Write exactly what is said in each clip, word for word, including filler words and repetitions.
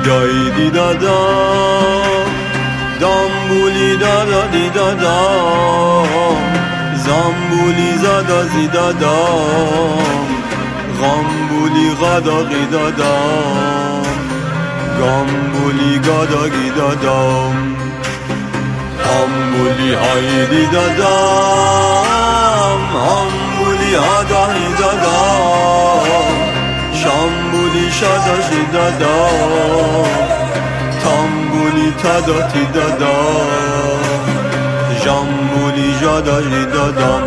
دای دی دادا دامبولی دادا دی دادا زامبولی زادا زی دادا غامبولی غادا غی دادا گامبولی گادا گی دادا هامبولی های دی دادا هامبولی هادا هی دادا شامبولی شادا شی دادا تامبولی تادا تی دادا جامبولی جادا جی دادا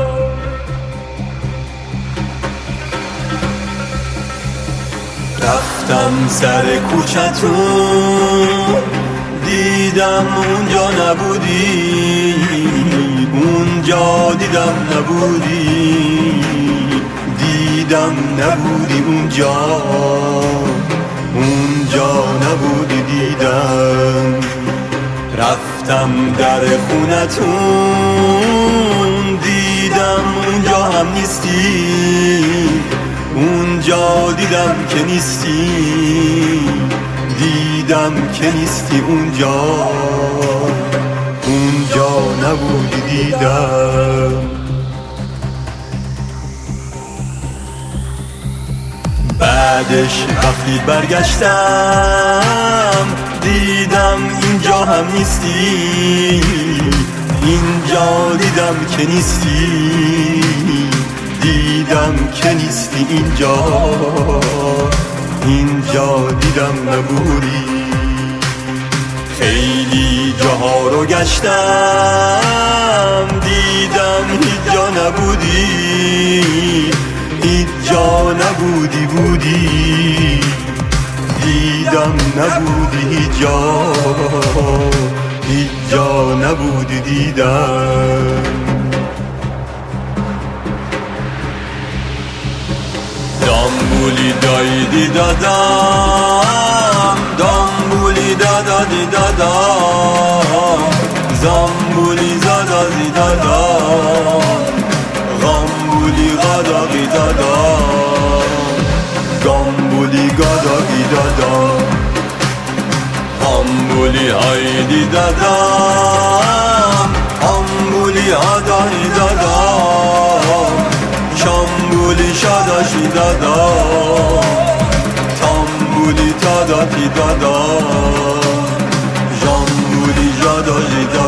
رفتم سر کوچتون دیدم اونجا نبودی اونجا دیدم نبودی دیدم نبودی اونجا اونجا نبودی دیدم رفتم در خونتون دیدم اونجا هم نیستی اونجا دیدم که نیستی دیدم که نیستی اونجا اونجا نبودی دیدم بعدش وقتی برگشتم دیدم اینجا هم نیستی اینجا دیدم که نیستی دیدم که نیستی اینجا اینجا دیدم نبودی خیلی جاها رو گشتم دیدم هیچ جا نبودی هیچ جا نبودی بودی دیدم نبودی هیچ جا هیچ جا نبودی دیدم دامبولی دای دی دادم دامبولی دادا دی دادا زامبولی زادا دی دادا غامبولی غادا دی دادا گامبولی گادا دی دادا هامبولی های دی دادا هامبولی هادا دی دادا شامبولی شادا شی دادا تامبولی تادا تی دادا جامبولی جادا جی دادا